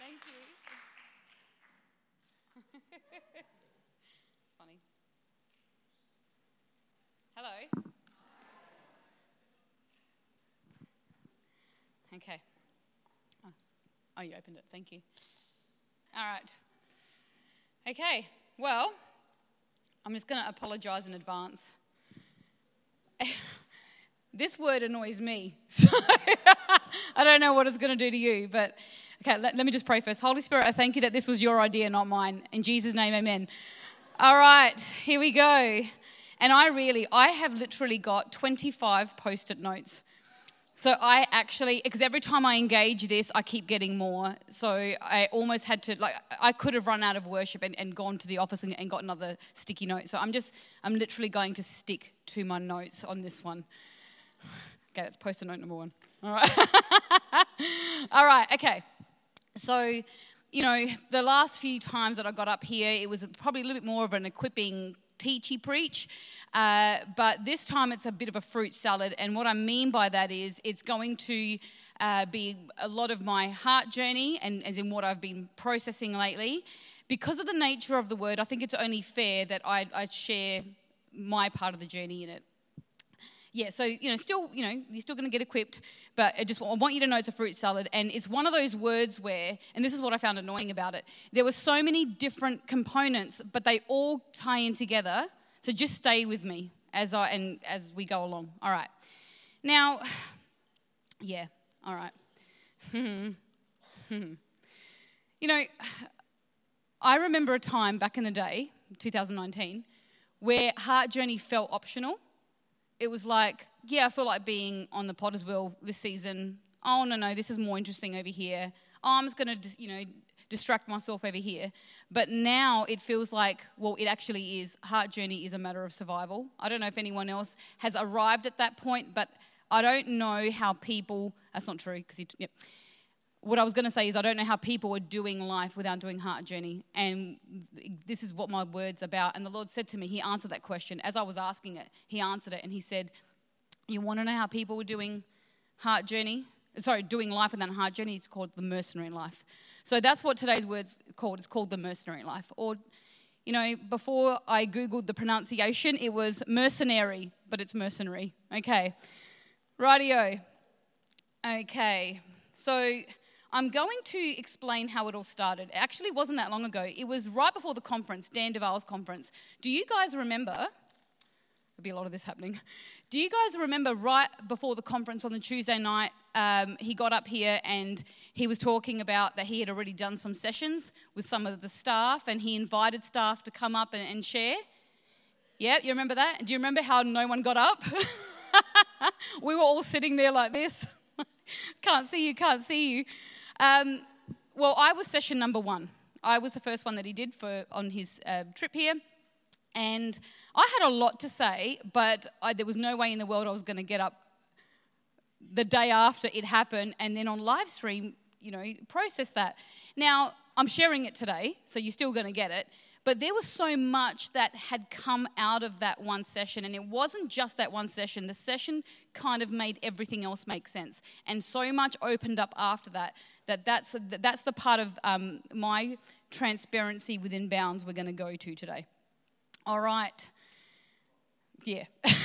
Thank you. It's funny. Hello. Okay. Oh, you opened it. Thank you. All right. Okay. Well, I'm just going to apologise in advance. This word annoys me, so I don't know what it's going to do to you, but okay, let me just pray first. Holy Spirit, I thank you that this was your idea, not mine. In Jesus' name, amen. All right, here we go. And I have literally got 25 post-it notes. So I actually, because every time I engage this, I keep getting more. So I almost had to, I could have run out of worship and gone to the office and got another sticky note. So I'm literally going to stick to my notes on this one. Okay, that's post-it note number 1. All right. All right, okay. So, the last few times that I got up here, it was probably a little bit more of an equipping teachy preach, but this time it's a bit of a fruit salad, and what I mean by that is it's going to be a lot of my heart journey, and as in what I've been processing lately. Because of the nature of the word, I think it's only fair that I share my part of the journey in it. Yeah, so, you're still going to get equipped, but I want you to know it's a fruit salad, and it's one of those words where, and this is what I found annoying about it, there were so many different components, but they all tie in together, so just stay with me as we go along. All right. Now, yeah, all right. I remember a time back in the day, 2019, where Heart Journey felt optional. It was like, yeah, I feel like being on the Potter's Wheel this season. Oh, no, this is more interesting over here. Oh, I'm just going to, distract myself over here. But now it feels like, well, it actually is. Heart Journey is a matter of survival. I don't know if anyone else has arrived at that point, but I don't know how people, that's not true, because what I was going to say is I don't know how people are doing life without doing Heart Journey. And this is what my word's about. And the Lord said to me, he answered that question. As I was asking it, he answered it. And he said, you want to know how people were doing Heart Journey? Doing life without Heart Journey? It's called the mercenary life. So that's what today's word's called. It's called the mercenary life. Or, before I Googled the pronunciation, it was mercenary, but it's mercenary. Okay. Rightio. Okay. So I'm going to explain how it all started. It actually wasn't that long ago. It was right before the conference, Dan Duval's conference. Do you guys remember? There'll be a lot of this happening. Do you guys remember right before the conference on the Tuesday night, he got up here and he was talking about that he had already done some sessions with some of the staff and he invited staff to come up and share? Yeah, you remember that? Do you remember how no one got up? We were all sitting there like this. Can't see you. Well, I was session number 1. I was the first one that he did on his trip here. And I had a lot to say, but there was no way in the world I was going to get up the day after it happened and then on live stream, process that. Now, I'm sharing it today, so you're still going to get it. But there was so much that had come out of that one session, and it wasn't just that one session. The session kind of made everything else make sense, and so much opened up after that's the part of my transparency within bounds we're going to go to today. All right. Yeah.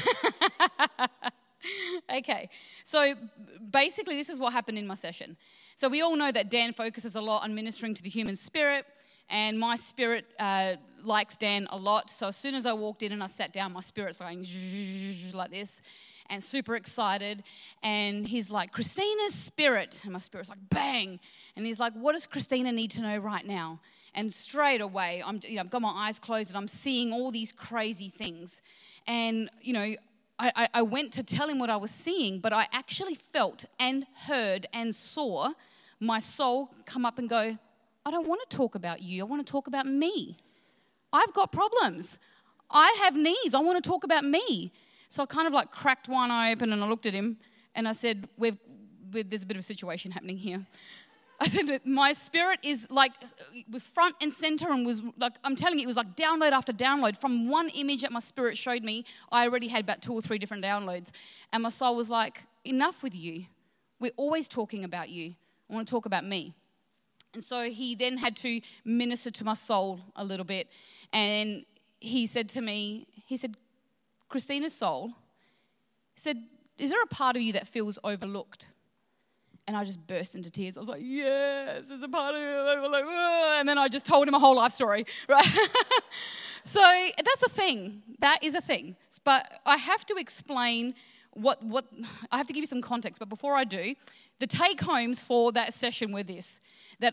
Okay. So basically, this is what happened in my session. So we all know that Dan focuses a lot on ministering to the human spirit. And my spirit likes Dan a lot. So as soon as I walked in and I sat down, my spirit's going like this and super excited. And he's like, Christina's spirit. And my spirit's like, bang. And he's like, what does Christina need to know right now? And straight away, I've got my eyes closed and I'm seeing all these crazy things. And, I went to tell him what I was seeing, but I actually felt and heard and saw my soul come up and go, I don't want to talk about you. I want to talk about me. I've got problems. I have needs. I want to talk about me. So I kind of cracked one eye open and I looked at him and I said, there's a bit of a situation happening here. I said that my spirit is was front and center and was I'm telling you, it was like download after download. From one image that my spirit showed me, I already had about 2 or 3 different downloads. And my soul was like, enough with you. We're always talking about you. I want to talk about me. And so he then had to minister to my soul a little bit. And he said to me, Christina's soul, he said, is there a part of you that feels overlooked? And I just burst into tears. I was like, yes, there's a part of you that overlooked. And then I just told him a whole life story, right? So that's a thing. That is a thing. But I have to explain what I have to give you some context. But before I do, the take-homes for that session were this, that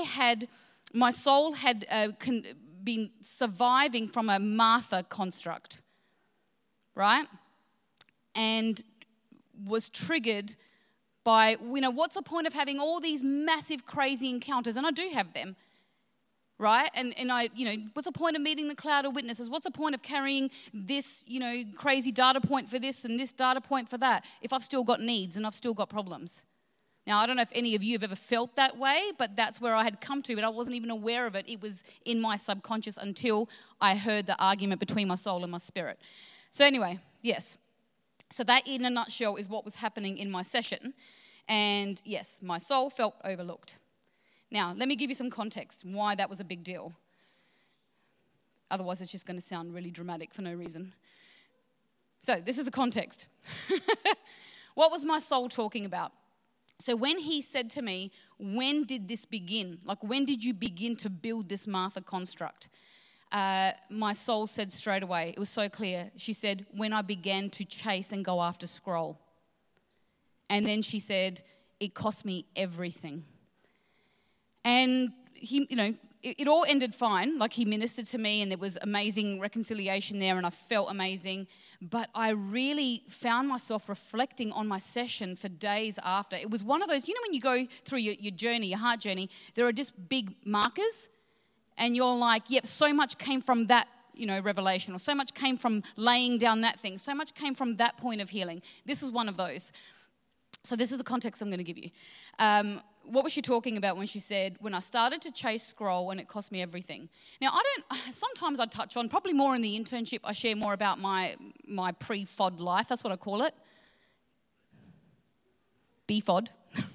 my soul had been surviving from a Martha construct, right? And was triggered by, what's the point of having all these massive, crazy encounters? And I do have them, right? And I, what's the point of meeting the cloud of witnesses? What's the point of carrying this, crazy data point for this and this data point for that if I've still got needs and I've still got problems? Now, I don't know if any of you have ever felt that way, but that's where I had come to, but I wasn't even aware of it. It was in my subconscious until I heard the argument between my soul and my spirit. So anyway, yes. So that in a nutshell is what was happening in my session. And yes, my soul felt overlooked. Now, let me give you some context why that was a big deal. Otherwise, it's just going to sound really dramatic for no reason. So this is the context. What was my soul talking about? So when he said to me, when did this begin? Like, when did you begin to build this Martha construct? My soul said straight away, it was so clear. She said, when I began to chase and go after scroll. And then she said, it cost me everything. And he, it all ended fine. Like, he ministered to me and there was amazing reconciliation there and I felt amazing. But I really found myself reflecting on my session for days after. It was one of those, when you go through your journey, your heart journey, there are just big markers and you're like, yep, so much came from that, revelation, or so much came from laying down that thing. So much came from that point of healing. This was one of those. So this is the context I'm going to give you. What was she talking about when she said, when I started to chase scroll and it cost me everything? Now, sometimes I touch on, probably more in the internship, I share more about my pre-FOD life. That's what I call it. BFOD.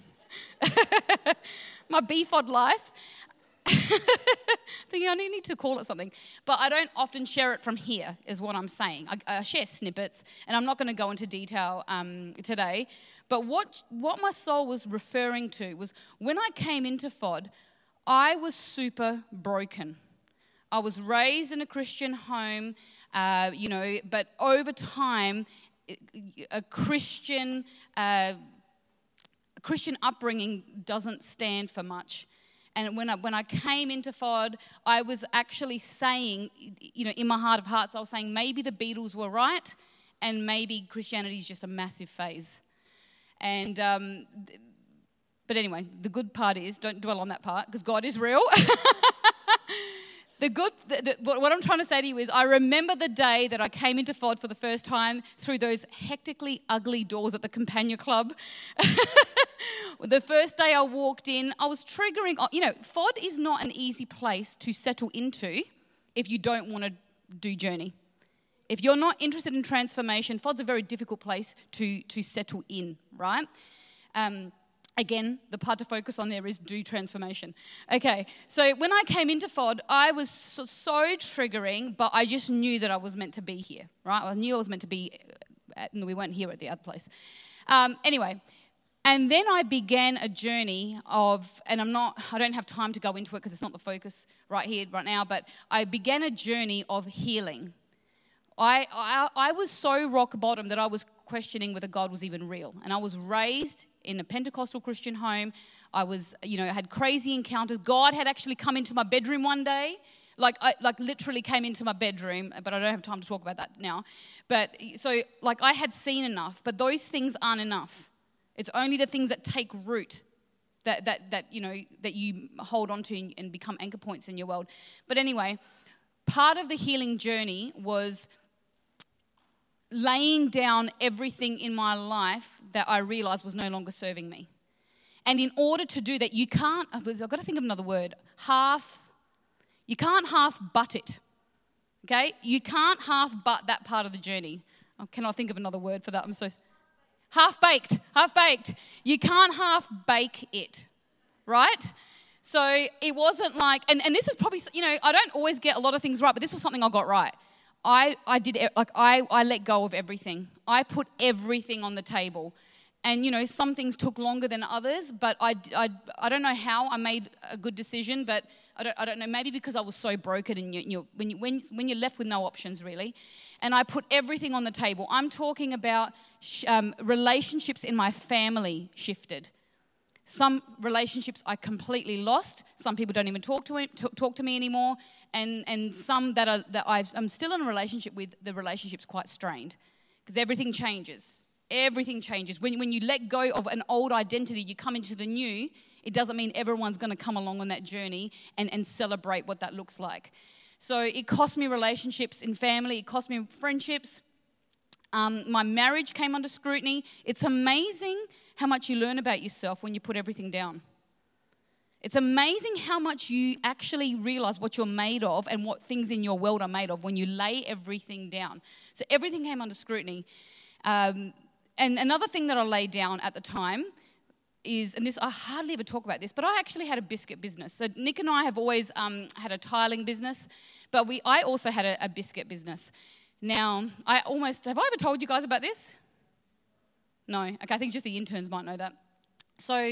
My BFOD life. Thinking I need to call it something. But I don't often share it from here, is what I'm saying. I share snippets, and I'm not going to go into detail today. But what my soul was referring to was when I came into FOD, I was super broken. I was raised in a Christian home, but over time, a Christian upbringing doesn't stand for much. And when I came into FOD, I was actually saying, in my heart of hearts, I was saying maybe the Beatles were right and maybe Christianity is just a massive phase. And, but anyway, the good part is, don't dwell on that part because God is real. What I'm trying to say to you is I remember the day that I came into FOD for the first time through those hectically ugly doors at the Companion Club. The first day I walked in, I was triggering. FOD is not an easy place to settle into if you don't want to do journey. If you're not interested in transformation, FOD's a very difficult place to settle in, right? Again, the part to focus on there is do transformation. Okay, so when I came into FOD, I was so triggering, but I just knew that I was meant to be here, right? I knew I was meant to be, we weren't here at the other place. Anyway, and then I began a journey of, and I don't have time to go into it because it's not the focus right here, right now, but I began a journey of healing. I was so rock bottom that I was questioning whether God was even real. And I was raised in a Pentecostal Christian home. I was, had crazy encounters. God had actually come into my bedroom one day. Like literally came into my bedroom, but I don't have time to talk about that now. But so I had seen enough, but those things aren't enough. It's only the things that take root that you hold on to and become anchor points in your world. But anyway, part of the healing journey was laying down everything in my life that I realized was no longer serving me. And in order to do that, I've got to think of another word, you can't half butt it, okay? You can't half butt that part of the journey. Oh, can I think of another word for that? half-baked. You can't half bake it, right? So it wasn't like, and this is probably, I don't always get a lot of things right, but this was something I got right. I let go of everything. I put everything on the table. And, some things took longer than others, but I don't know how I made a good decision, but I don't know, maybe because I was so broken and when you're left with no options, really. And I put everything on the table. I'm talking about relationships in my family shifted. Some relationships I completely lost. Some people don't even talk to me anymore. And some that I'm still in a relationship with, the relationship's quite strained because everything changes. Everything changes. When you let go of an old identity, you come into the new, it doesn't mean everyone's going to come along on that journey and celebrate what that looks like. So it cost me relationships in family. It cost me friendships. My marriage came under scrutiny. It's amazing how much you learn about yourself when you put everything down. It's amazing how much you actually realize what you're made of and what things in your world are made of when you lay everything down. So everything came under scrutiny. And another thing that I laid down at the time is, and this I hardly ever talk about this, but I actually had a biscuit business. So Nick and I have always had a tiling business, but I also had a biscuit business. Now, have I ever told you guys about this? No? Okay, I think just the interns might know that. So,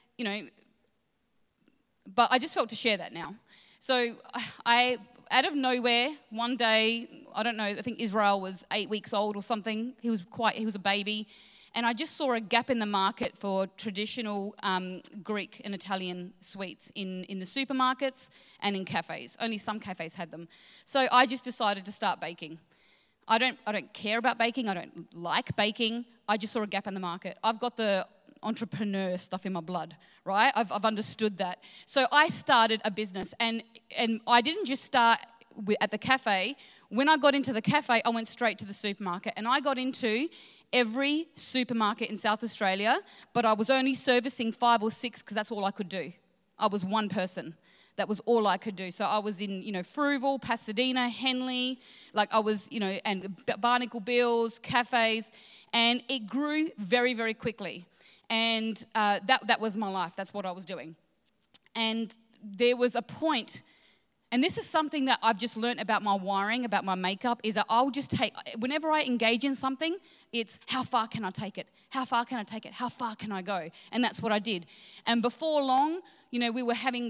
but I just felt to share that now. So I out of nowhere, one day, I don't know, I think Israel was 8 weeks old or something. He was a baby. And I just saw a gap in the market for traditional Greek and Italian sweets in the supermarkets and in cafes. Only some cafes had them. So I just decided to start baking. I don't care about baking. I don't like baking. I just saw a gap in the market. I've got the entrepreneur stuff in my blood, right? I've understood that. So I started a business, and I didn't just start at the cafe. When I got into the cafe, I went straight to the supermarket, and I got into every supermarket in South Australia, but I was only servicing 5 or 6 because that's all I could do. I was one person. That was all I could do. So I was in, Fruitville, Pasadena, Henley, and Barnacle Bills, cafes, and it grew very, very quickly. And that was my life. That's what I was doing. And there was a point, and this is something that I've just learned about my wiring, about my makeup, is that I'll just whenever I engage in something, it's how far can I take it? How far can I take it? How far can I go? And that's what I did. And before long, we were having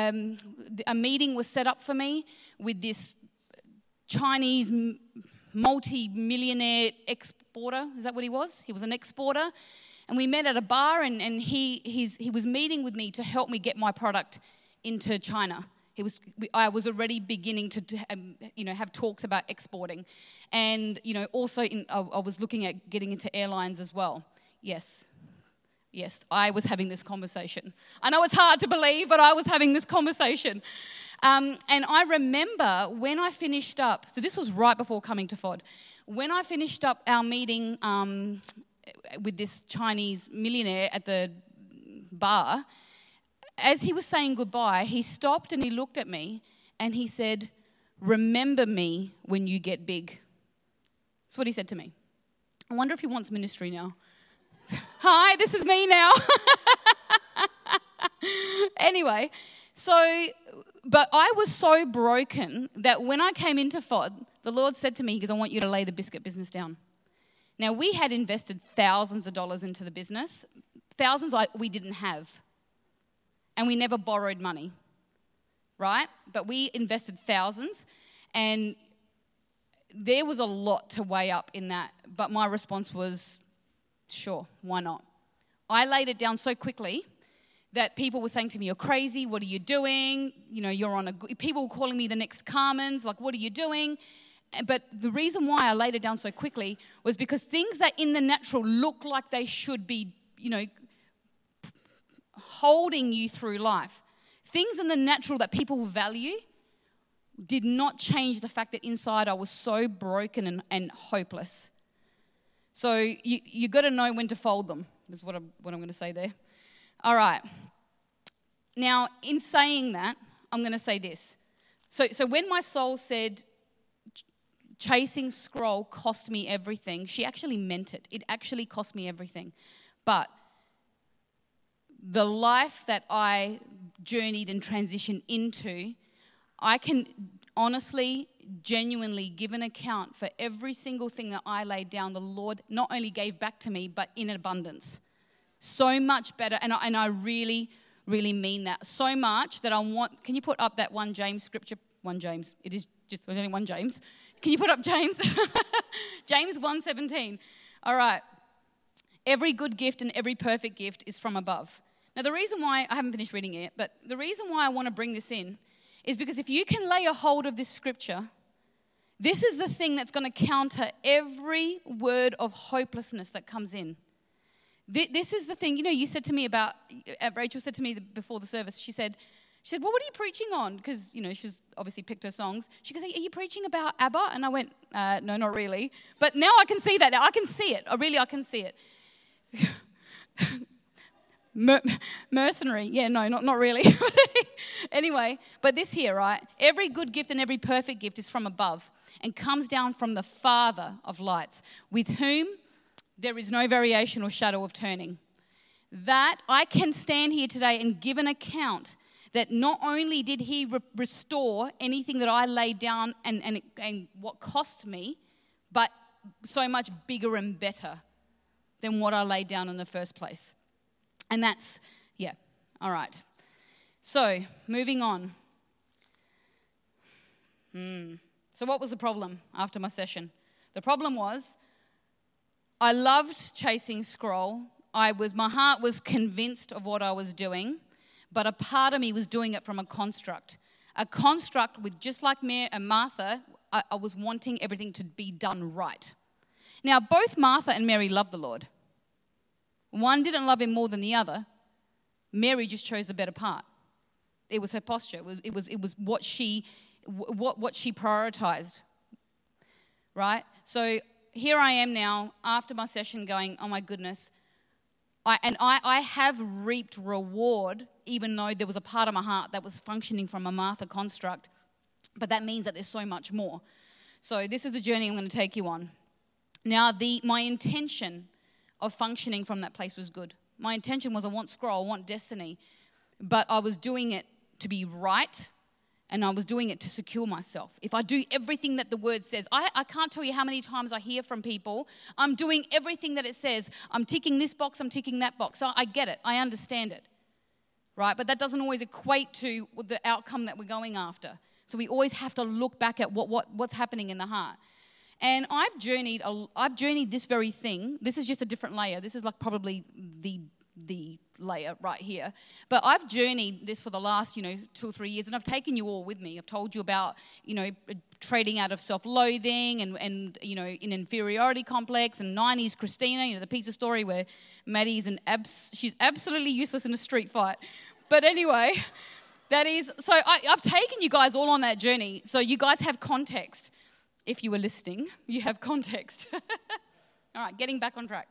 a meeting was set up for me with this Chinese multi-millionaire exporter. Is that what he was? He was an exporter. And we met at a bar, and he was meeting with me to help me get my product into China. I was already beginning to have talks about exporting. And, also I was looking at getting into airlines as well. Yes, I was having this conversation. I know it's hard to believe, but I was having this conversation. And I remember when I finished up, so this was right before coming to FOD, when I finished up our meeting with this Chinese millionaire at the bar, as he was saying goodbye, he stopped and he looked at me and he said, "Remember me when you get big." That's what he said to me. I wonder if he wants ministry now. Hi, this is me now. Anyway, but I was so broken that when I came into FOD, the Lord said to me, he goes, "I want you to lay the biscuit business down." Now, we had invested thousands of dollars into the business, thousands we didn't have. And we never borrowed money, right? But we invested thousands, and there was a lot to weigh up in that. But my response was, sure, why not? I laid it down so quickly that people were saying to me, "You're crazy, what are you doing? People were calling me the next Carmen's, like, what are you doing?" But the reason why I laid it down so quickly was because things that in the natural look like they should be, holding you through life, things in the natural that people value, did not change the fact that inside I was so broken and hopeless. So you got to know when to fold them, is what I'm going to say there. All right. Now, in saying that, I'm going to say this. So when my soul said, chasing scroll cost me everything, she actually meant it. It actually cost me everything. But the life that I journeyed and transitioned into, I can honestly, genuinely give an account for every single thing that I laid down. The Lord not only gave back to me, but in abundance. So much better, and I really, really mean that. So much that I want, can you put up that 1 James scripture? 1 James, it is just, there's only 1 James. Can you put up James? James 1:17. All right. Every good gift and every perfect gift is from above. Now the reason why, I haven't finished reading it, but the reason why I want to bring this in is because if you can lay a hold of this scripture, this is the thing that's going to counter every word of hopelessness that comes in. This is the thing, you said to me about, Rachel said to me before the service, she said, well, what are you preaching on? Because, she's obviously picked her songs. She goes, are you preaching about ABBA? And I went, no, not really. But now I can see that. Now I can see it. I can see it. Mercenary. Yeah, no, not really. Anyway, but this here, right? Every good gift and every perfect gift is from above and comes down from the Father of lights, with whom there is no variation or shadow of turning. That I can stand here today and give an account that not only did he restore anything that I laid down and what cost me, but so much bigger and better than what I laid down in the first place. And that's, yeah, all right. So, moving on. So what was the problem after my session? The problem was I loved chasing scroll. My heart was convinced of what I was doing, but a part of me was doing it from a construct. A construct with, just like Martha, I was wanting everything to be done right. Now, both Martha and Mary loved the Lord. One didn't love him more than the other. Mary just chose the better part. It was her posture. It was what she prioritized. Right? So here I am now after my session going, oh my goodness. I have reaped reward, even though there was a part of my heart that was functioning from a Martha construct. But that means that there's so much more. So this is the journey I'm going to take you on. Now, my intention of functioning from that place was good. My intention was I want scroll, I want destiny. But I was doing it to be right, and I was doing it to secure myself. If I do everything that the word says, I can't tell you how many times I hear from people, I'm doing everything that it says. I'm ticking this box, I'm ticking that box. So I get it, I understand it, right? But that doesn't always equate to the outcome that we're going after. So we always have to look back at what's happening in the heart. And I've journeyed this very thing. This is just a different layer. This is like probably the layer right here. But I've journeyed this for the last, 2 or 3 years, and I've taken you all with me. I've told you about, trading out of self-loathing and an inferiority complex, and 90s Christina, the pizza story where Maddie's she's absolutely useless in a street fight. But anyway, I've taken you guys all on that journey, so you guys have context. If you were listening, you have context. All right, getting back on track.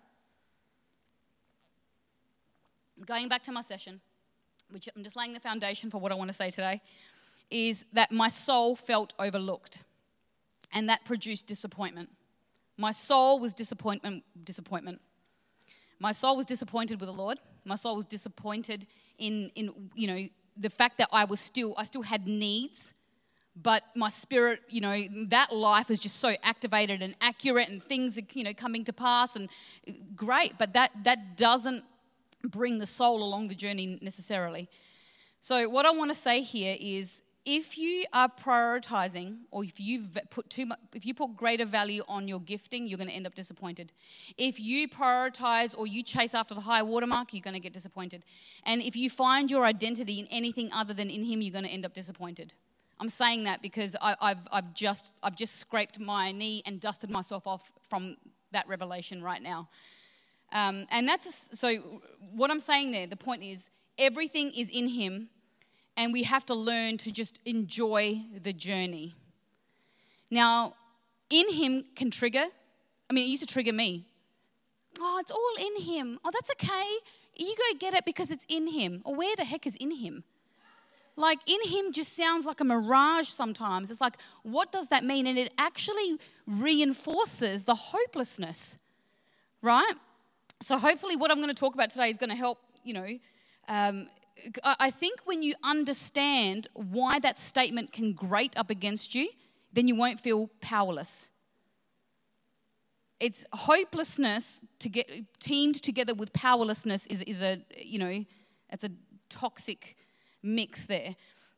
Going back to my session, which I'm just laying the foundation for what I want to say today, is that my soul felt overlooked, and that produced disappointment. My soul was disappointment. My soul was disappointed with the Lord. My soul was disappointed in the fact that I still had needs. But my spirit, that life is just so activated and accurate, and things are, coming to pass, and great. But that doesn't bring the soul along the journey necessarily. So what I want to say here is, if you are prioritizing, or if you put greater value on your gifting, you're going to end up disappointed. If you prioritize or you chase after the high watermark, you're going to get disappointed. And if you find your identity in anything other than in Him, you're going to end up disappointed. I'm saying that because I've just scraped my knee and dusted myself off from that revelation right now. And so what I'm saying there, the point is, everything is in Him, and we have to learn to just enjoy the journey. Now, in Him can trigger. It used to trigger me. Oh, it's all in Him. Oh, that's okay. You go get it because it's in Him. Or where the heck is in Him? Like, in Him just sounds like a mirage sometimes. It's like, what does that mean? And it actually reinforces the hopelessness, right? So hopefully what I'm going to talk about today is going to help, I think when you understand why that statement can grate up against you, then you won't feel powerless. It's hopelessness teamed together with powerlessness is a, it's a toxic mix there.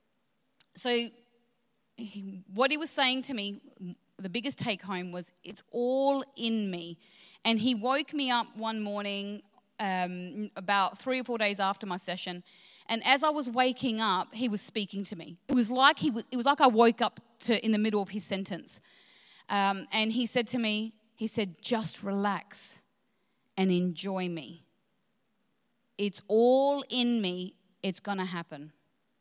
So what he was saying to me, the biggest take home was, it's all in me. And he woke me up one morning about 3 or 4 days after my session. And as I was waking up, he was speaking to me. It was like I woke up in the middle of his sentence. And he said to me, just relax and enjoy me. It's all in me. It's going to happen.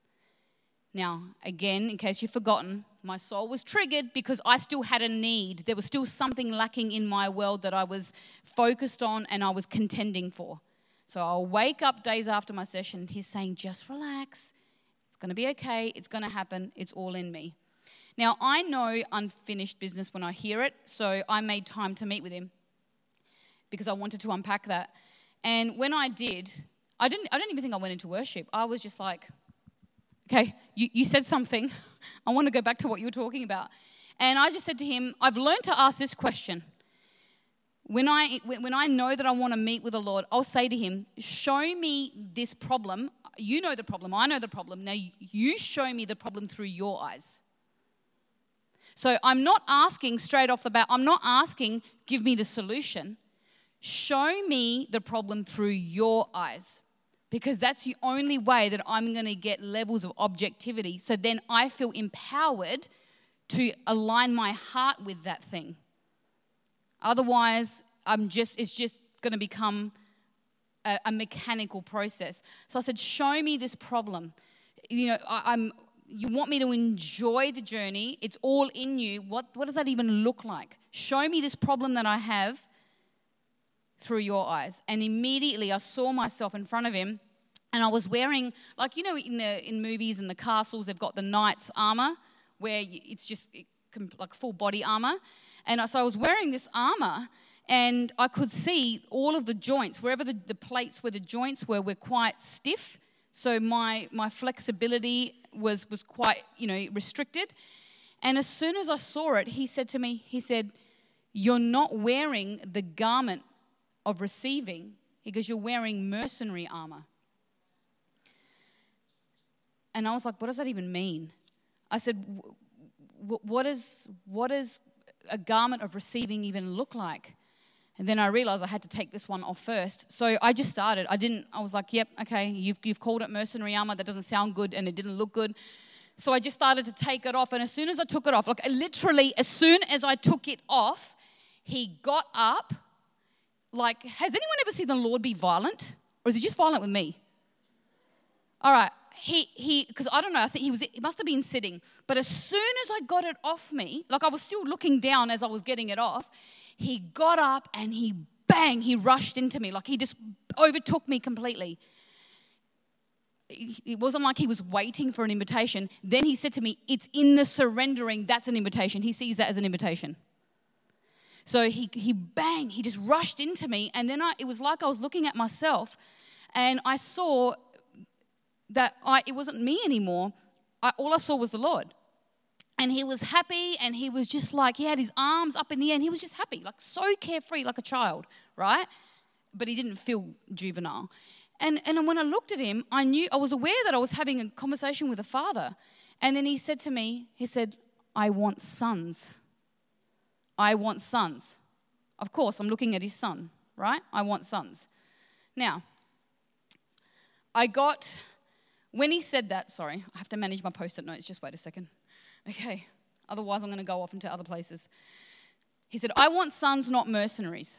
Now, again, in case you've forgotten, my soul was triggered because I still had a need. There was still something lacking in my world that I was focused on and I was contending for. So I'll wake up days after my session. He's saying, just relax. It's going to be okay. It's going to happen. It's all in me. Now, I know unfinished business when I hear it, so I made time to meet with him because I wanted to unpack that. And when I did, I don't even think I went into worship. I was just like, okay, you said something. I want to go back to what you were talking about. And I just said to him, I've learned to ask this question. When I know that I want to meet with the Lord, I'll say to him, show me this problem. You know the problem. I know the problem. Now you show me the problem through your eyes. So I'm not asking straight off the bat, I'm not asking, give me the solution. Show me the problem through your eyes. Because that's the only way that I'm going to get levels of objectivity. So then I feel empowered to align my heart with that thing. Otherwise, it's just going to become a mechanical process. So I said, show me this problem. You want me to enjoy the journey. It's all in you. What does that even look like? Show me this problem that I have through your eyes. And immediately I saw myself in front of him, and I was wearing, in movies and the castles, they've got the knight's armor, where it's just like full body armor. And so I was wearing this armor, and I could see all of the joints, wherever the plates where the joints were quite stiff. So my flexibility was quite, restricted. And as soon as I saw it, he said to me, you're not wearing the garment of receiving. He goes, you're wearing mercenary armor. And I was like, what does that even mean? I said, what does a garment of receiving even look like? And then I realized I had to take this one off first. So I just started. I was like, yep, okay, you've called it mercenary armor. That doesn't sound good, and it didn't look good. So I just started to take it off. And as soon as I took it off, literally as soon as I took it off, he got up. Like, has anyone ever seen the Lord be violent? Or is he just violent with me? All right. Because I don't know, I think he must have been sitting. But as soon as I got it off me, I was still looking down as I was getting it off, he got up and he rushed into me. He just overtook me completely. It wasn't like he was waiting for an invitation. Then he said to me, it's in the surrendering, that's an invitation. He sees that as an invitation. So he just rushed into me. And then it was like I was looking at myself, and I saw that it wasn't me anymore. All I saw was the Lord. And he was happy, and he was just he had his arms up in the air, and he was just happy, so carefree, like a child, right? But he didn't feel juvenile. And when I looked at him, I was aware that I was having a conversation with a father. And then he said to me, I want sons. I want sons. Of course, I'm looking at his son, right? I want sons. Now, when he said that, sorry, I have to manage my post-it notes, just wait a second. Okay, otherwise I'm going to go off into other places. He said, I want sons, not mercenaries.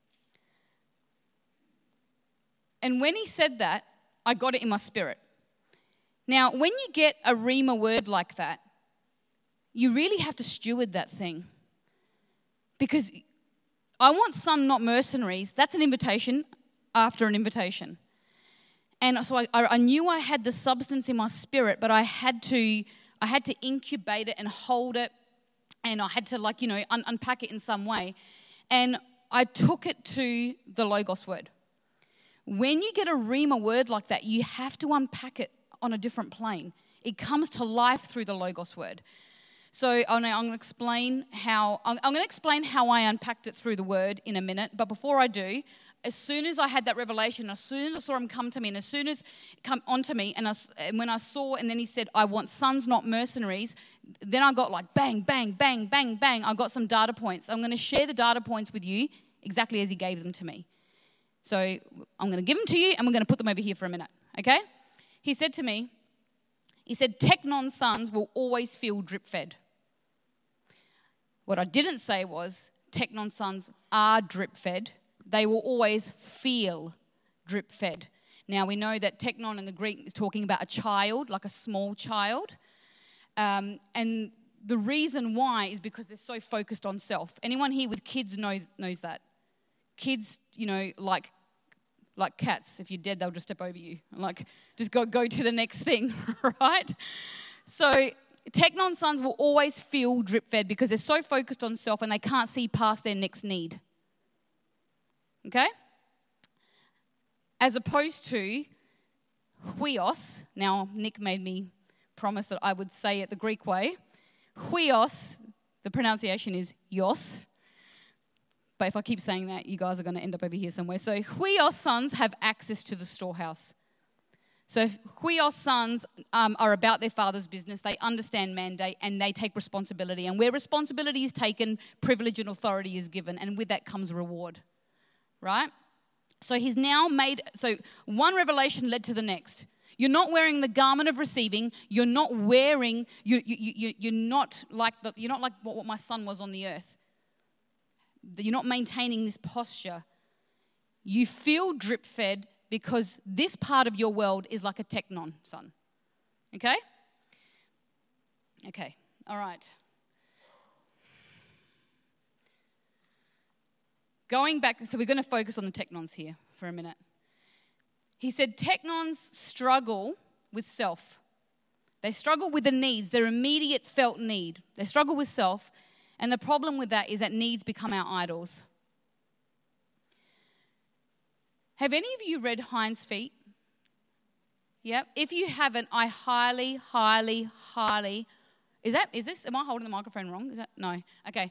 And when he said that, I got it in my spirit. Now, when you get a rhema word like that, you really have to steward that thing. Because I want son, not mercenaries, that's an invitation after an invitation. And so I knew I had the substance in my spirit, but I had to incubate it and hold it, and I had to unpack it in some way. And I took it to the Logos word, When you get a rhema word like that, you have to unpack it on a different plane. It comes to life through the Logos word. So I'm going to explain how I unpacked it through the word in a minute. But before I do, as soon as I had that revelation, as soon as I saw him come to me, and as soon as it come onto me, and when I saw, and then he said, I want sons, not mercenaries, then I got like bang, bang, bang, bang, bang. I got some data points. I'm going to share the data points with you exactly as he gave them to me. So I'm going to give them to you, and we're going to put them over here for a minute, okay? He said to me, Technon sons will always feel drip-fed. What I didn't say was Technon sons are drip-fed. They will always feel drip-fed. Now, we know that Technon in the Greek is talking about a child, like a small child. And the reason why is because they're so focused on self. Anyone here with kids knows that. Kids, like cats. If you're dead, they'll just step over you. Like, just go to the next thing, right? So Technon sons will always feel drip-fed because they're so focused on self and they can't see past their next need. Okay? As opposed to huios. Now, Nick made me promise that I would say it the Greek way. Huios, the pronunciation is yos. But if I keep saying that, you guys are going to end up over here somewhere. So huios sons have access to the storehouse. So huios sons are about their father's business. They understand mandate and they take responsibility. And where responsibility is taken, privilege and authority is given. And with that comes reward, right? So he's now so one revelation led to the next. You're not wearing the garment of receiving. You're not wearing, you're not like what my son was on the earth. You're not maintaining this posture. You feel drip-fed because this part of your world is like a Technon son. Okay? Okay, all right. Going back, so we're going to focus on the Technons here for a minute. He said Technons struggle with self. They struggle with the needs, their immediate felt need. They struggle with self, and the problem with that is that needs become our idols. Have any of you read Hind's Feet? Yep. If you haven't, I highly, am I holding the microphone wrong? Is that, no. Okay.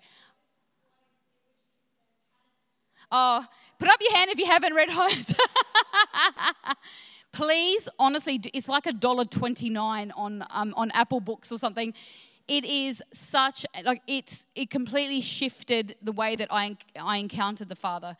Oh, put up your hand if you haven't read Hind. Please, honestly, it's like $1.29 on Apple Books or something. It is such, it completely shifted the way that I encountered the Father.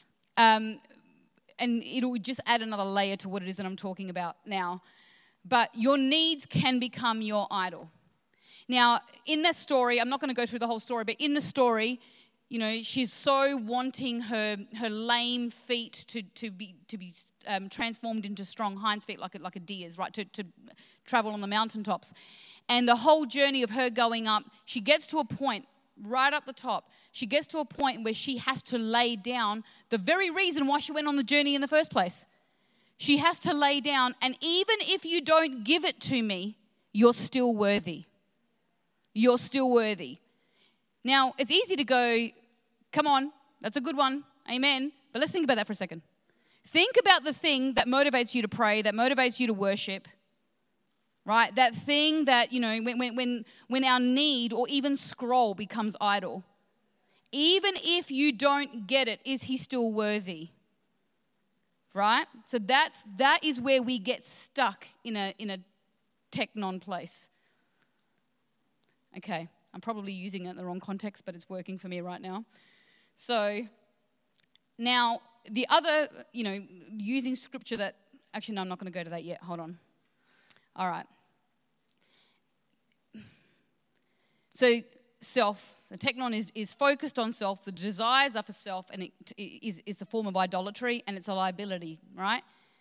And it'll just add another layer to what it is that I'm talking about now. But your needs can become your idol. Now, in that story, I'm not going to go through the whole story, but in the story, she's so wanting her lame feet to be transformed into strong hinds feet, like a deer's, right? To travel on the mountaintops, and the whole journey of her going up, she gets to a point right up the top. She gets to a point where she has to lay down the very reason why she went on the journey in the first place. She has to lay down, and even if you don't give it to me, you're still worthy. You're still worthy. Now, it's easy to go, come on, that's a good one, amen. But let's think about that for a second. Think about the thing that motivates you to pray, that motivates you to worship, right? That thing that, when our need or even scroll becomes idol. Even if you don't get it, is he still worthy? Right? So that is where we get stuck in a Technon place. Okay. I'm probably using it in the wrong context, but it's working for me right now. So now the other, using scripture that, actually, no, I'm not going to go to that yet. Hold on. All right. So self, the Technon is focused on self. The desires are for self, and it is a form of idolatry, and it's a liability, right?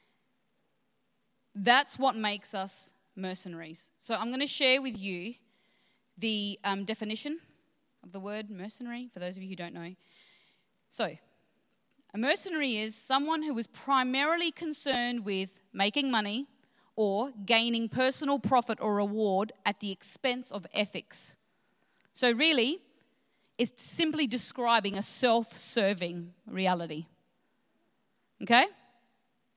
That's what makes us mercenaries. So I'm going to share with you the definition of the word mercenary, for those of you who don't know. So, a mercenary is someone who is primarily concerned with making money or gaining personal profit or reward at the expense of ethics. So really, it's simply describing a self-serving reality. Okay?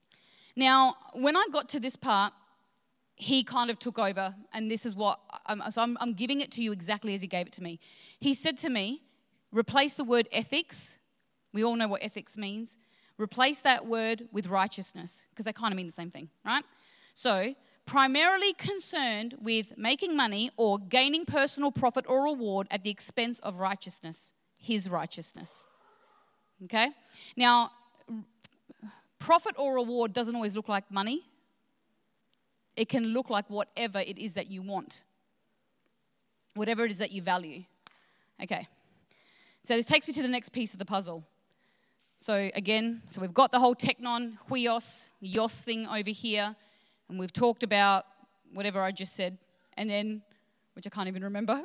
Now, when I got to this part, he kind of took over, and this is what, I'm giving it to you exactly as he gave it to me. He said to me, replace the word ethics. We all know what ethics means. Replace that word with righteousness, because they kind of mean the same thing, right? So, primarily concerned with making money or gaining personal profit or reward at the expense of righteousness, his righteousness. Okay? Now, profit or reward doesn't always look like money. It can look like whatever it is that you want, whatever it is that you value. Okay. So this takes me to the next piece of the puzzle. So again, we've got the whole teknon, huios, yos thing over here, and we've talked about whatever I just said, and then, which I can't even remember.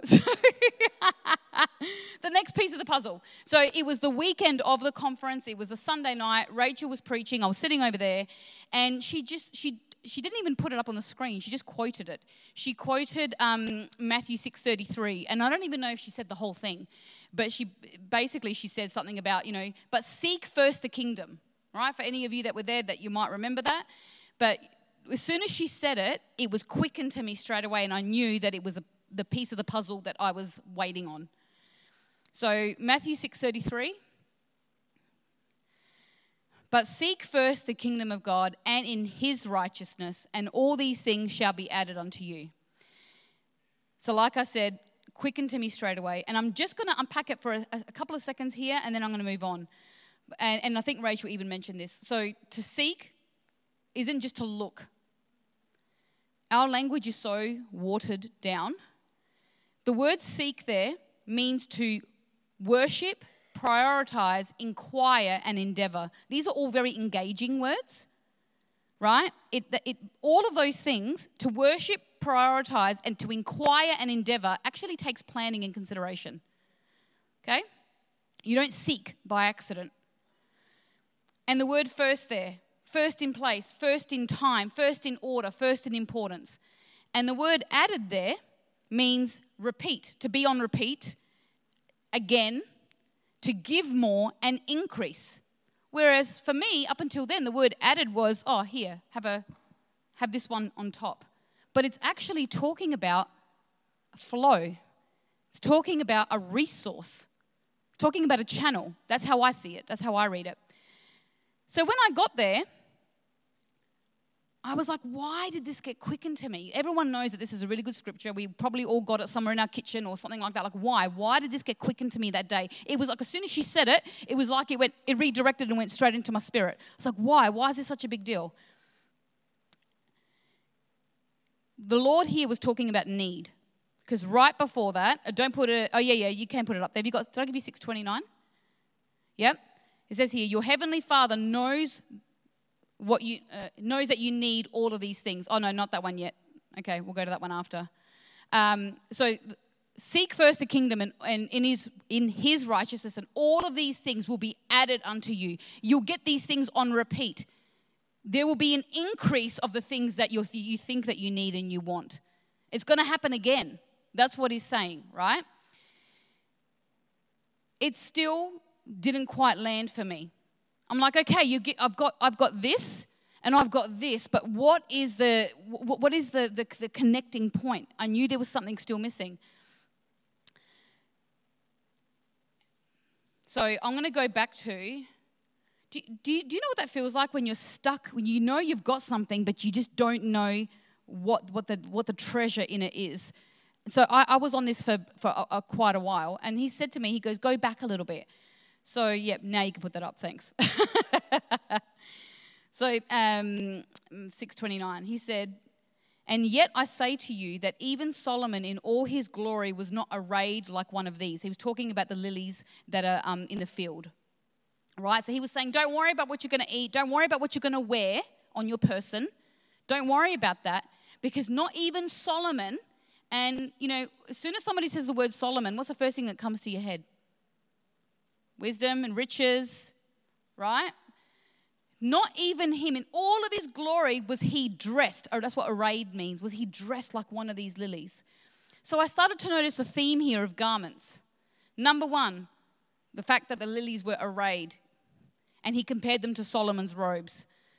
The next piece of the puzzle. So it was the weekend of the conference. It was a Sunday night. Rachel was preaching. I was sitting over there, and she didn't even put it up on the screen. She just quoted it. She quoted Matthew 6:33, and I don't even know if she said the whole thing, but she said something about, but seek first the kingdom, right? For any of you that were there, that you might remember that. But as soon as she said it, it was quickened to me straight away, and I knew that it was the piece of the puzzle that I was waiting on. So Matthew 6:33. But seek first the kingdom of God and in his righteousness, and all these things shall be added unto you. So like I said, quicken to me straight away. And I'm just going to unpack it for a couple of seconds here, and then I'm going to move on. And I think Rachel even mentioned this. So to seek isn't just to look. Our language is so watered down. The word seek there means to worship, prioritize, inquire, and endeavor. These are all very engaging words, right? All of those things, to worship, prioritize, and to inquire and endeavor, actually takes planning and consideration. Okay? You don't seek by accident. And the word first there, first in place, first in time, first in order, first in importance. And the word added there means repeat, to be on repeat, again, to give more and increase. Whereas for me, up until then, the word added was, here, have this one on top. But it's actually talking about a flow. It's talking about a resource. It's talking about a channel. That's how I see it. That's how I read it. So when I got there, I was like, why did this get quickened to me? Everyone knows that this is a really good scripture. We probably all got it somewhere in our kitchen or something like that. Like, why? Why did this get quickened to me that day? It was like as soon as she said it, it was like it redirected and went straight into my spirit. I was like, why? Why is this such a big deal? The Lord here was talking about need. Because right before that, don't put it, you can put it up there. Did I give you 6:29? Yep. It says here, your heavenly Father knows knows that you need all of these things. Oh, no, not that one yet. Okay, we'll go to that one after. So seek first the kingdom and in his righteousness, and all of these things will be added unto you. You'll get these things on repeat. There will be an increase of the things that you think that you need and you want. It's going to happen again. That's what he's saying, right? It still didn't quite land for me. I'm like, okay, I've got this and I've got this, but what is the connecting point? I knew there was something still missing. So I'm going to go back to, do you know what that feels like when you're stuck, when you know you've got something, but you just don't know what the treasure in it is? So I was on this for quite a while, and he said to me, he goes, go back a little bit. So, now you can put that up, thanks. So, 6:29, he said, and yet I say to you that even Solomon in all his glory was not arrayed like one of these. He was talking about the lilies that are in the field, right? So he was saying, don't worry about what you're going to eat. Don't worry about what you're going to wear on your person. Don't worry about that, because not even Solomon, and, as soon as somebody says the word Solomon, what's the first thing that comes to your head? Wisdom and riches, right? Not even him. In all of his glory was he dressed, or that's what arrayed means, was he dressed like one of these lilies. So I started to notice a theme here of garments. Number one, the fact that the lilies were arrayed, and he compared them to Solomon's robes.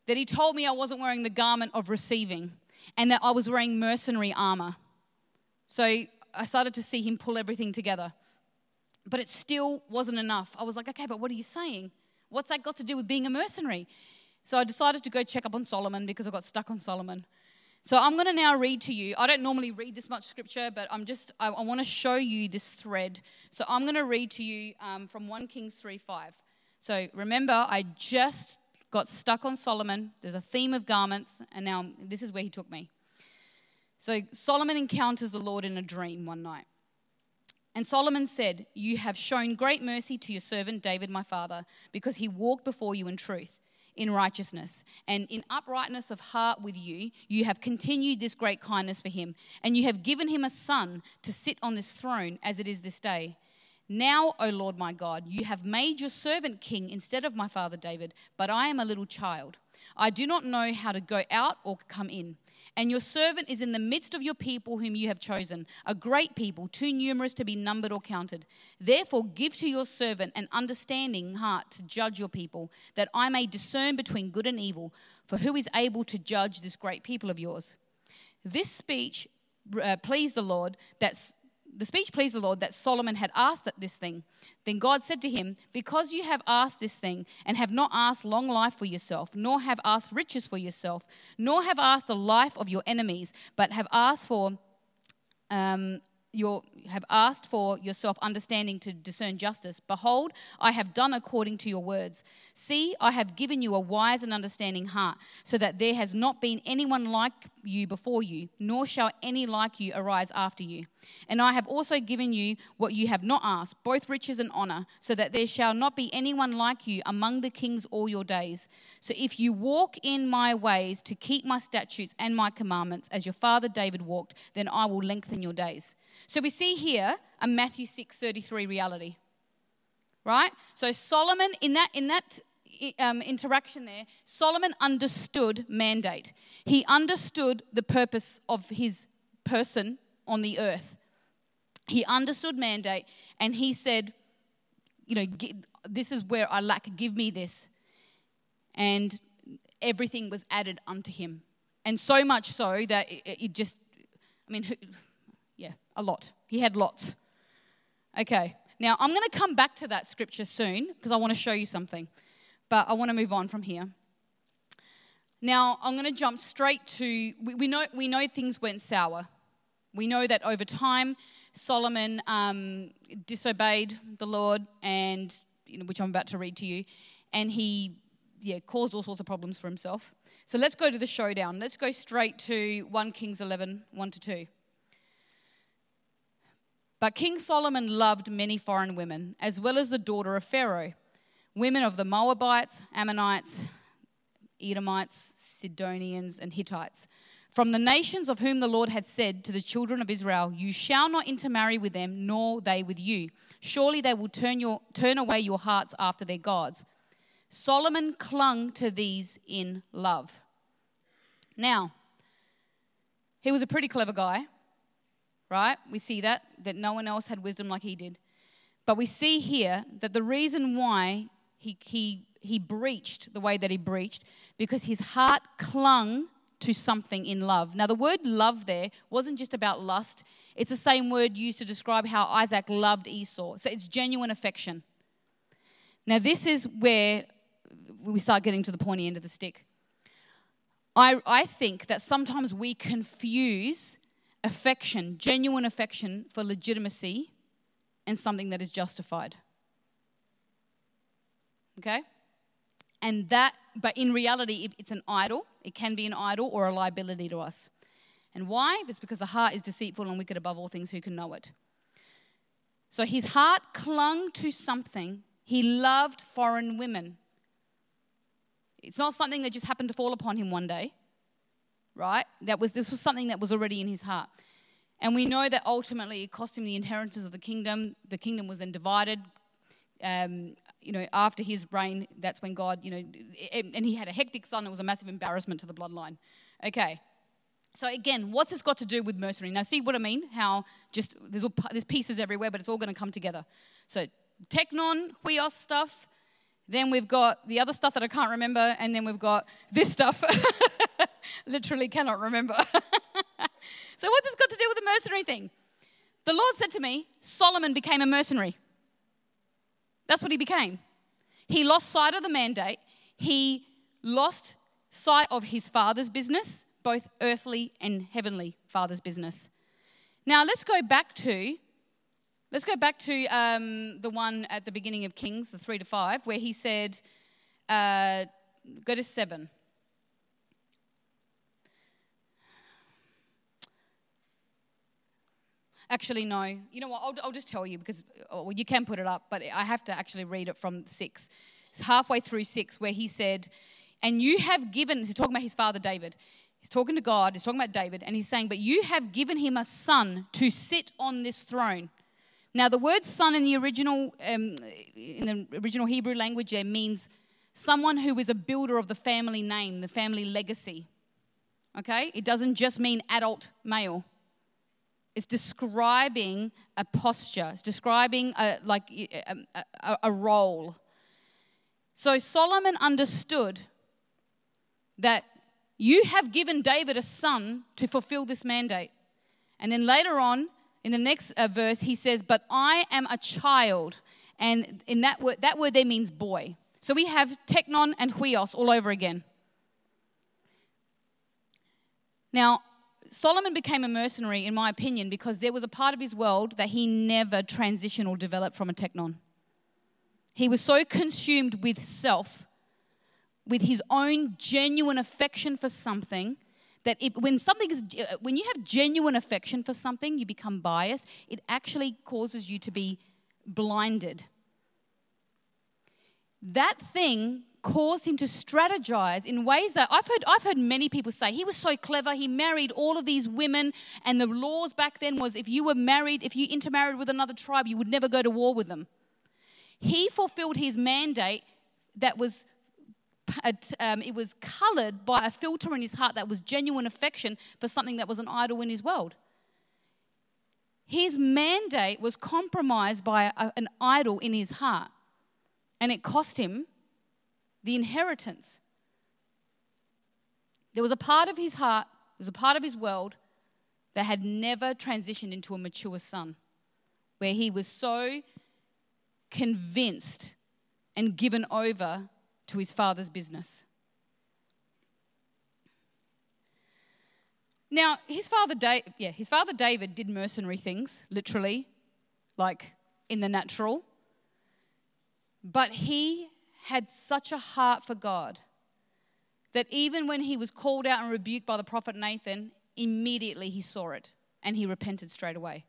that he told me I wasn't wearing the garment of receiving and that I was wearing mercenary armor. So I started to see him pull everything together. But it still wasn't enough. I was like, okay, but what are you saying? What's that got to do with being a mercenary? So I decided to go check up on Solomon because I got stuck on Solomon. So I'm going to now read to you. I don't normally read this much scripture, but I want to show you this thread. So I'm going to read to you from 1 Kings 3:5. So remember, I just got stuck on Solomon. There's a theme of garments, and now this is where he took me. So Solomon encounters the Lord in a dream one night. And Solomon said, "You have shown great mercy to your servant David, my father, because he walked before you in truth, in righteousness, and in uprightness of heart with you. You have continued this great kindness for him, and you have given him a son to sit on this throne as it is this day. Now, O Lord my God, you have made your servant king instead of my father David, but I am a little child. I do not know how to go out or come in. And your servant is in the midst of your people whom you have chosen, a great people, too numerous to be numbered or counted. Therefore, give to your servant an understanding heart to judge your people, that I may discern between good and evil. For who is able to judge this great people of yours?" This speech pleased the Lord. The speech pleased the Lord that Solomon had asked this thing. Then God said to him, "Because you have asked this thing, and have not asked long life for yourself, nor have asked riches for yourself, nor have asked the life of your enemies, but have asked for yourself understanding to discern justice. Behold, I have done according to your words. See, I have given you a wise and understanding heart, so that there has not been anyone like you before you, nor shall any like you arise after you. And I have also given you what you have not asked, both riches and honor, so that there shall not be anyone like you among the kings all your days. So if you walk in my ways to keep my statutes and my commandments, as your father David walked, then I will lengthen your days." So we see here a Matthew 6:33 reality, right? So Solomon, in that interaction there, Solomon understood mandate. He understood the purpose of his person on the earth. He understood mandate, and he said, this is where I lack, give me this. And everything was added unto him. And so much so that a lot. He had lots. Okay, now I'm going to come back to that scripture soon because I want to show you something. But I want to move on from here. Now, I'm going to jump straight to, we know things went sour. We know that over time, Solomon disobeyed the Lord, and which I'm about to read to you, and he caused all sorts of problems for himself. So let's go to the showdown. Let's go straight to 1 Kings 11, 1-2. But King Solomon loved many foreign women, as well as the daughter of Pharaoh, women of the Moabites, Ammonites, Edomites, Sidonians, and Hittites, from the nations of whom the Lord had said to the children of Israel, "You shall not intermarry with them, nor they with you. Surely they will turn away your hearts after their gods." Solomon clung to these in love. Now, he was a pretty clever guy, right? We see that no one else had wisdom like he did. But we see here that the reason why he breached the way that he breached, because his heart clung to something in love. Now, the word love there wasn't just about lust. It's the same word used to describe how Isaac loved Esau. So it's genuine affection. Now, this is where we start getting to the pointy end of the stick. I think that sometimes we confuse affection, genuine affection, for legitimacy and something that is justified. Okay? But in reality, it's an idol. It can be an idol or a liability to us. And why? It's because the heart is deceitful and wicked above all things. Who can know it? So his heart clung to something. He loved foreign women. It's not something that just happened to fall upon him one day, right? This was something that was already in his heart. And we know that ultimately it cost him the inheritance of the kingdom. The kingdom was then divided. After his reign, that's when God, and he had a hectic son. It was a massive embarrassment to the bloodline. Okay. So again, what's this got to do with mercenary? Now, see what I mean? How just there's pieces everywhere, but it's all going to come together. So teknon, huios stuff, Then we've got the other stuff that I can't remember, and then we've got this stuff. Literally cannot remember. So what's this got to do with the mercenary thing? The Lord said to me, Solomon became a mercenary. That's what he became. He lost sight of the mandate. He lost sight of his father's business, both earthly and heavenly father's business. Now let's go back to the one at the beginning of Kings, the 3-5, where he said, go to 7. Actually, no. You know what? I'll just tell you because you can put it up, but I have to actually read it from 6. It's halfway through 6 where he said, and you have given, he's talking about his father David. He's talking to God, he's talking about David, and he's saying, but you have given him a son to sit on this throne. Now, the word son in the original Hebrew language there means someone who is a builder of the family name, the family legacy. Okay? It doesn't just mean adult male. It's describing a posture. It's describing a role. So Solomon understood that you have given David a son to fulfill this mandate. And then later on, in the next verse, he says, but I am a child. And in that word there means boy. So we have teknon and huios all over again. Now, Solomon became a mercenary, in my opinion, because there was a part of his world that he never transitioned or developed from a teknon. He was so consumed with self, with his own genuine affection for something, that when you have genuine affection for something, you become biased. It actually causes you to be blinded. That thing caused him to strategize in ways that I've heard many people say he was so clever. He married all of these women, and the laws back then was if you intermarried with another tribe, you would never go to war with them. He fulfilled his mandate that was it was colored by a filter in his heart that was genuine affection for something that was an idol in his world. His mandate was compromised by an idol in his heart, and it cost him the inheritance. There was a part of his heart, there was a part of his world that had never transitioned into a mature son, where he was so convinced and given over to his father's business. Now, his father David did mercenary things, literally, like in the natural. But he had such a heart for God that even when he was called out and rebuked by the prophet Nathan, immediately he saw it and he repented straight away.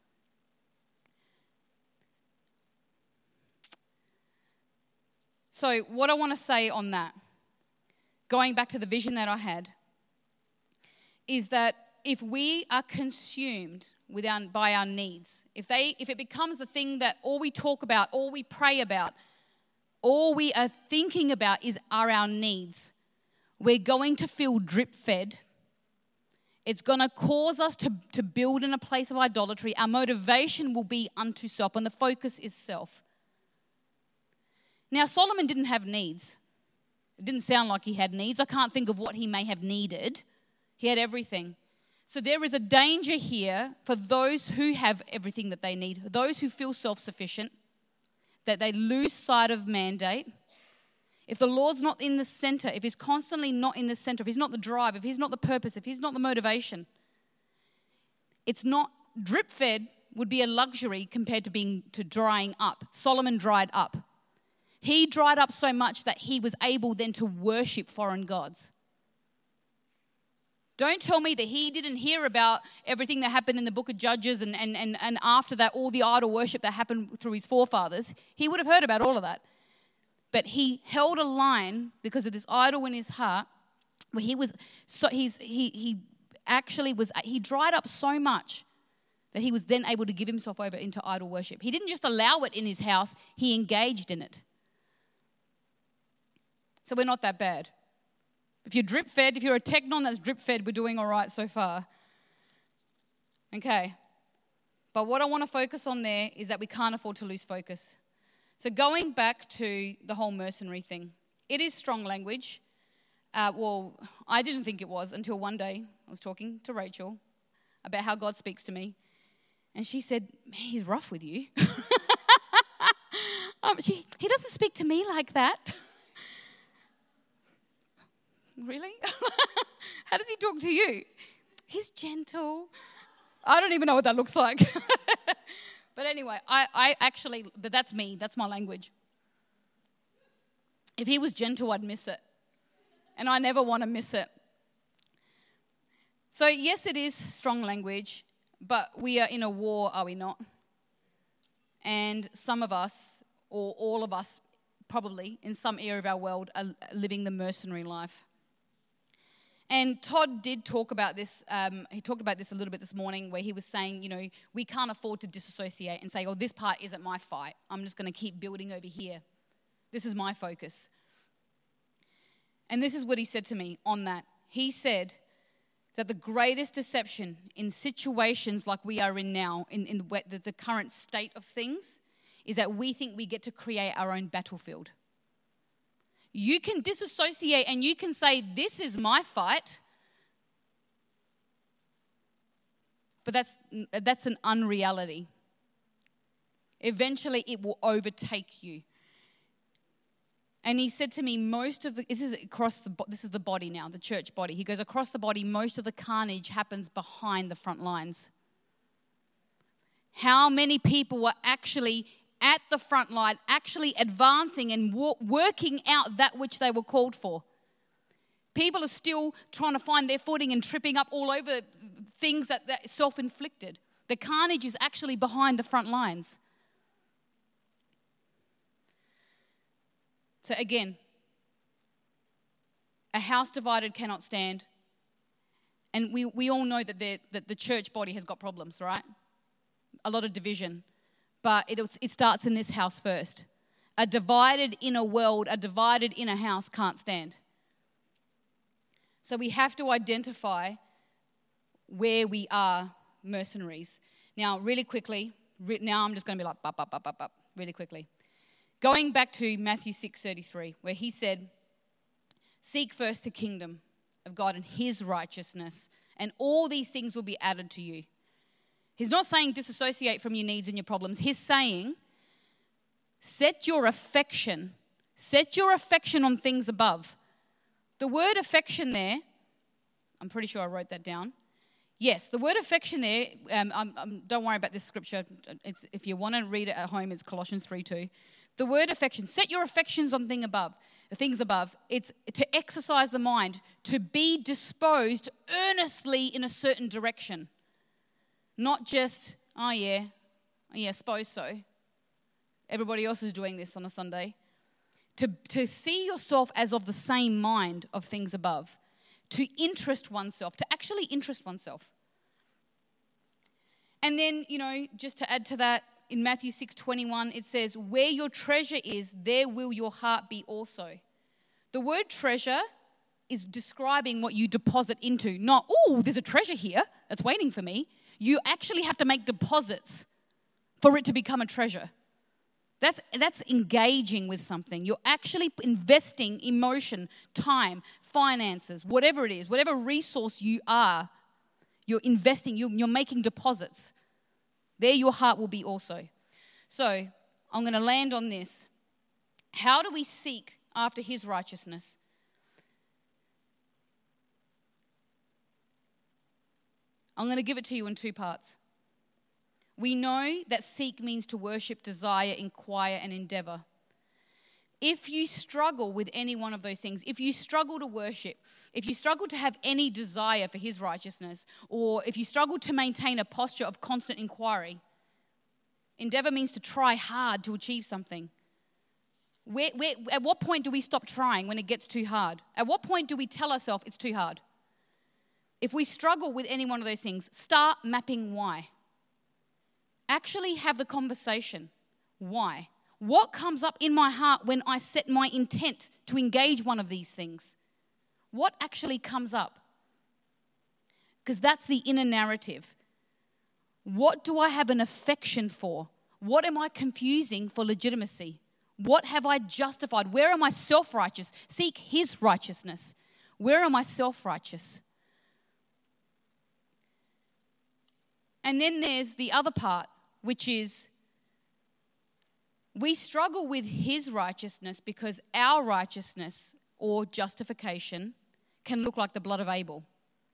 So what I want to say on that, going back to the vision that I had, is that if we are consumed by our needs, if it becomes the thing that all we talk about, all we pray about, all we are thinking about are our needs, we're going to feel drip-fed. It's going to cause us to build in a place of idolatry. Our motivation will be unto self, and the focus is self. Now, Solomon didn't have needs. It didn't sound like he had needs. I can't think of what he may have needed. He had everything. So there is a danger here for those who have everything that they need, those who feel self-sufficient, that they lose sight of mandate. If the Lord's not in the center, if he's constantly not in the center, if he's not the drive, if he's not the purpose, if he's not the motivation, it's not drip-fed would be a luxury compared to drying up. Solomon dried up. He dried up so much that he was able then to worship foreign gods. Don't tell me that he didn't hear about everything that happened in the book of Judges and after that, all the idol worship that happened through his forefathers. He would have heard about all of that. But he held a line because of this idol in his heart where he dried up so much that he was then able to give himself over into idol worship. He didn't just allow it in his house, he engaged in it. So we're not that bad. If you're drip-fed, if you're a teknon that's drip-fed, we're doing all right so far. Okay. But what I want to focus on there is that we can't afford to lose focus. So going back to the whole mercenary thing, it is strong language. Well, I didn't think it was until one day I was talking to Rachel about how God speaks to me. And she said, man, he's rough with you. He doesn't speak to me like that. Really? How does he talk to you? He's gentle. I don't even know what that looks like. But anyway, I actually, that's me. That's my language. If he was gentle, I'd miss it. And I never want to miss it. So yes, it is strong language, but we are in a war, are we not? And some of us, or all of us, probably in some area of our world, are living the mercenary life. And Todd did talk about this. He talked about this a little bit this morning, where he was saying, we can't afford to disassociate and say, oh, this part isn't my fight. I'm just going to keep building over here. This is my focus. And this is what he said to me on that. He said that the greatest deception in situations like we are in now, in the current state of things, is that we think we get to create our own battlefield. You can disassociate and you can say, this is my fight. But that's an unreality. Eventually it will overtake you. And he said to me, this is the body now, the church body. He goes, across the body, most of the carnage happens behind the front lines. How many people were actually at the front line, actually advancing and working out that which they were called for? People are still trying to find their footing and tripping up all over things that self-inflicted. The carnage is actually behind the front lines. So again, a house divided cannot stand. And we all know that the church body has got problems, right? A lot of division. But it starts in this house first. A divided inner world, a divided inner house can't stand. So we have to identify where we are mercenaries. Now, really quickly, now I'm just going to be like, really quickly. Going back to Matthew 6:33, where he said, seek first the kingdom of God and his righteousness, and all these things will be added to you. He's not saying disassociate from your needs and your problems. He's saying set your affection on things above. The word affection there, I'm pretty sure I wrote that down. Yes, the word affection there, don't worry about this scripture. If you want to read it at home, it's Colossians 3:2. The word affection, set your affections on things above. It's to exercise the mind, to be disposed earnestly in a certain direction. Not just, oh yeah, suppose so. Everybody else is doing this on a Sunday. To see yourself as of the same mind of things above. To interest oneself, to actually interest oneself. And then, just to add to that, in Matthew 6:21, it says, where your treasure is, there will your heart be also. The word treasure is describing what you deposit into. Not, oh, there's a treasure here that's waiting for me. You actually have to make deposits for it to become a treasure. That's engaging with something. You're actually investing emotion, time, finances, whatever it is, whatever resource you are, you're investing, you're making deposits. There your heart will be also. So I'm going to land on this. How do we seek after his righteousness? I'm going to give it to you in two parts. We know that seek means to worship, desire, inquire, and endeavor. If you struggle with any one of those things, if you struggle to worship, if you struggle to have any desire for his righteousness, or if you struggle to maintain a posture of constant inquiry, endeavor means to try hard to achieve something. At what point do we stop trying when it gets too hard? At what point do we tell ourselves it's too hard? If we struggle with any one of those things, start mapping why. Actually have the conversation. Why? What comes up in my heart when I set my intent to engage one of these things? What actually comes up? Because that's the inner narrative. What do I have an affection for? What am I confusing for legitimacy? What have I justified? Where am I self-righteous? Seek his righteousness. Where am I self-righteous? And then there's the other part, which is we struggle with his righteousness because our righteousness or justification can look like the blood of Abel.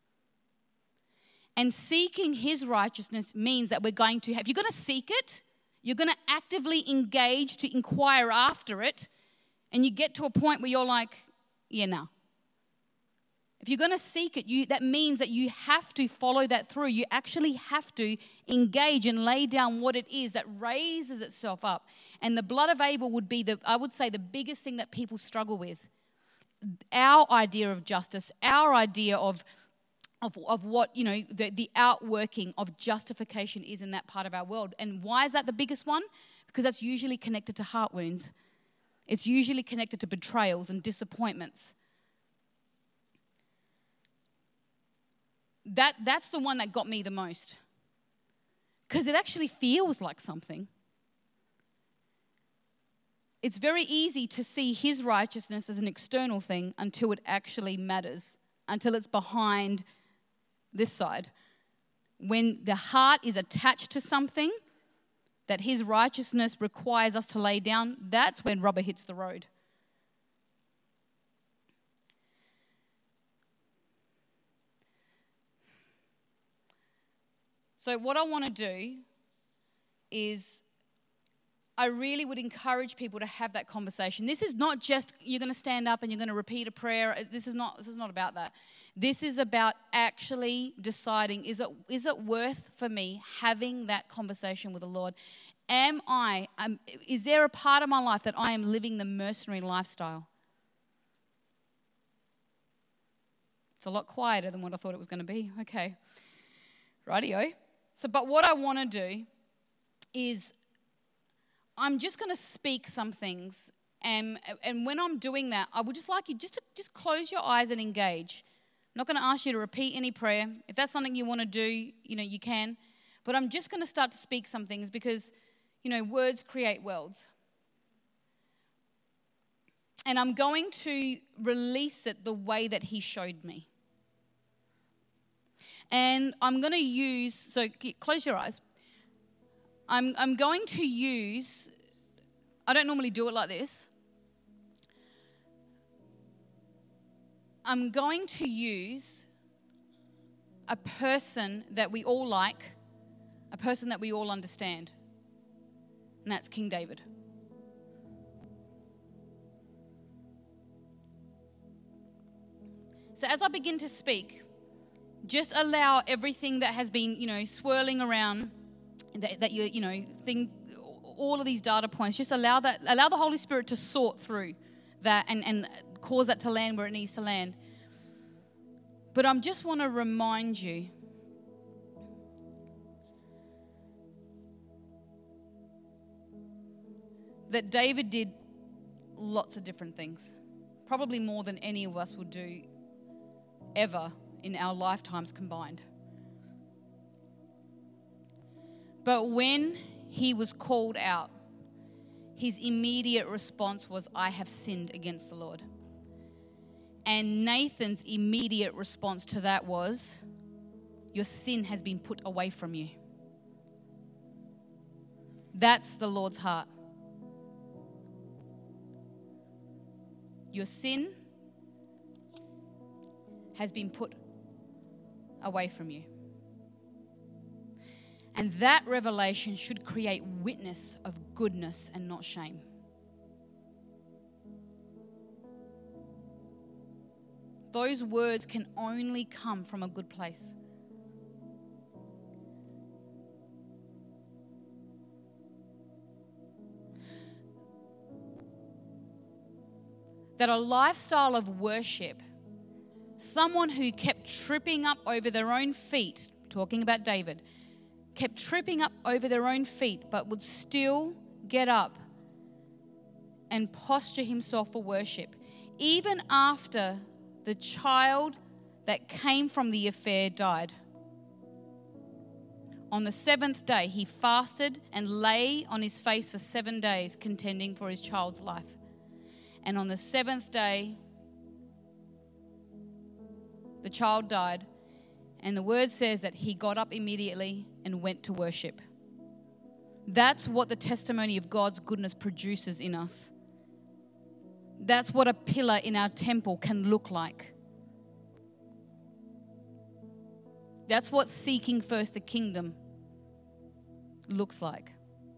And seeking his righteousness means that we're going to have, if you're going to seek it, you're going to actively engage to inquire after it, and you get to a point where you're like, yeah, no. If you're going to seek it, that means that you have to follow that through. You actually have to engage and lay down what it is that raises itself up. And the blood of Abel would be, I would say, the biggest thing that people struggle with. Our idea of justice, our idea of what, the outworking of justification is in that part of our world. And why is that the biggest one? Because that's usually connected to heart wounds. It's usually connected to betrayals and disappointments. That's the one that got me the most. Because it actually feels like something. It's very easy to see his righteousness as an external thing until it actually matters, until it's behind this side. When the heart is attached to something that his righteousness requires us to lay down, that's when rubber hits the road. So what I want to do is I really would encourage people to have that conversation. This is not just you're going to stand up and you're going to repeat a prayer. This is not about that. This is about actually deciding, is it worth for me having that conversation with the Lord? Is there a part of my life that I am living the mercenary lifestyle? It's a lot quieter than what I thought it was going to be. Okay. Rightio. But what I want to do is I'm just going to speak some things. And when I'm doing that, I would just like you just to close your eyes and engage. I'm not going to ask you to repeat any prayer. If that's something you want to do, you can. But I'm just going to start to speak some things because, words create worlds. And I'm going to release it the way that he showed me. And I'm going to use, so close your eyes. I'm going to use, I don't normally do it like this. I'm going to use a person that we all like, a person that we all understand. And that's King David. So as I begin to speak, just allow everything that has been, swirling around, that all of these data points, just allow the Holy Spirit to sort through that and cause that to land where it needs to land. But I just want to remind you that David did lots of different things, probably more than any of us would do ever in our lifetimes combined. But when he was called out, his immediate response was, I have sinned against the Lord. And Nathan's immediate response to that was, your sin has been put away from you. That's the Lord's heart. Your sin has been put away from you. And that revelation should create witness of goodness and not shame. Those words can only come from a good place. That a lifestyle of worship, someone who kept tripping up over their own feet, talking about David, kept tripping up over their own feet, but would still get up and posture himself for worship, even after the child that came from the affair died. On the seventh day, he fasted and lay on his face for 7 days, contending for his child's life. And on the seventh day, the child died. And the word says that he got up immediately and went to worship. That's what the testimony of God's goodness produces in us. That's what a pillar in our temple can look like. That's what seeking first the kingdom looks like.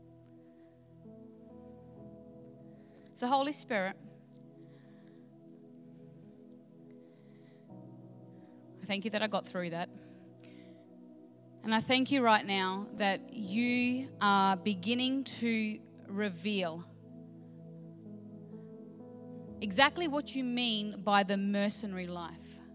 So, Holy Spirit, I thank you that I got through that. And I thank you right now that you are beginning to reveal exactly what you mean by the mercenary life.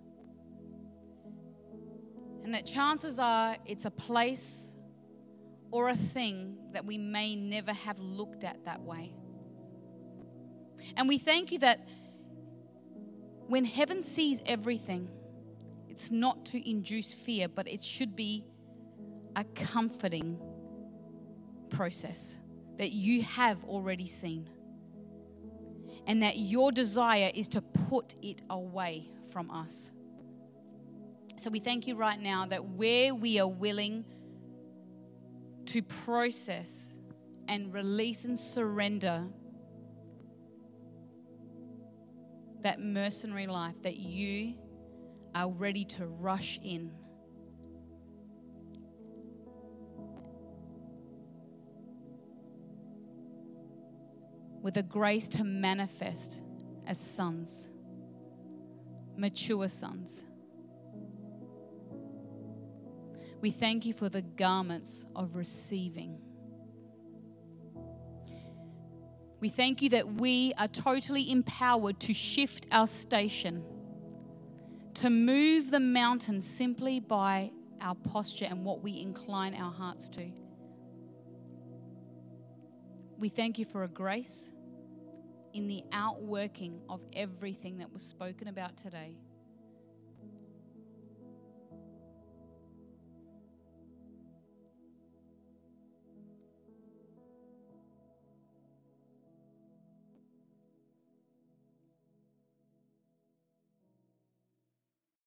And that chances are it's a place or a thing that we may never have looked at that way. And we thank you that when heaven sees everything, it's not to induce fear, but it should be a comforting process that you have already seen. And that your desire is to put it away from us. So we thank you right now that where we are willing to process and release and surrender that mercenary life, that you are ready to rush in. With a grace to manifest as sons, mature sons. We thank you for the garments of receiving. We thank you that we are totally empowered to shift our station, to move the mountain simply by our posture and what we incline our hearts to. We thank you for a grace in the outworking of everything that was spoken about today.